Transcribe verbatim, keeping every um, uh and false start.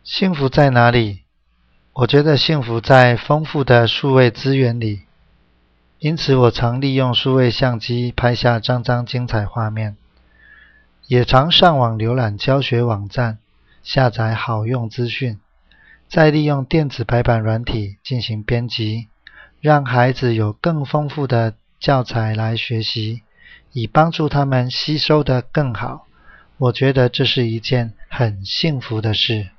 幸福在哪里？我觉得幸福在丰富的数位资源里，因此我常利用数位相机拍下张张精彩画面，也常上网浏览教学网站，下载好用资讯，再利用电子排版软体进行编辑，让孩子有更丰富的教材来学习，以帮助他们吸收得更好。我觉得这是一件很幸福的事。